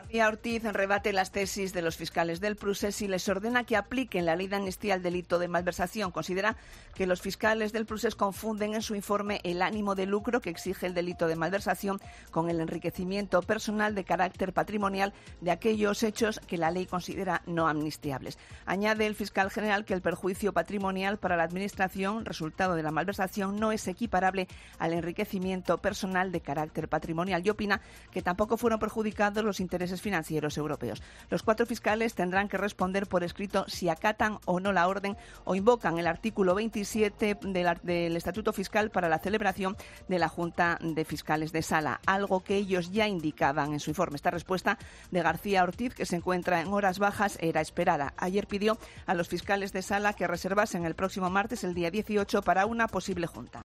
García Ortiz rebate las tesis de los fiscales del Prusés y les ordena que apliquen la ley de amnistía al delito de malversación. Considera que los fiscales del Prusés confunden en su informe el ánimo de lucro que exige el delito de malversación con el enriquecimiento personal de carácter patrimonial de aquellos hechos que la ley considera no amnistiables. Añade el fiscal general que el perjuicio patrimonial para la Administración, resultado de la malversación, no es equiparable al enriquecimiento personal de carácter patrimonial y opina que tampoco fueron perjudicados los intereses financieros europeos. Los 4 fiscales tendrán que responder por escrito si acatan o no la orden o invocan el artículo 27 del Estatuto Fiscal para la celebración de la Junta de Fiscales de Sala, algo que ellos ya indicaban en su informe. Esta respuesta de García Ortiz, que se encuentra en horas bajas, era esperada. Ayer pidió a los fiscales de Sala que reservasen el próximo martes, el día 18, para una posible junta.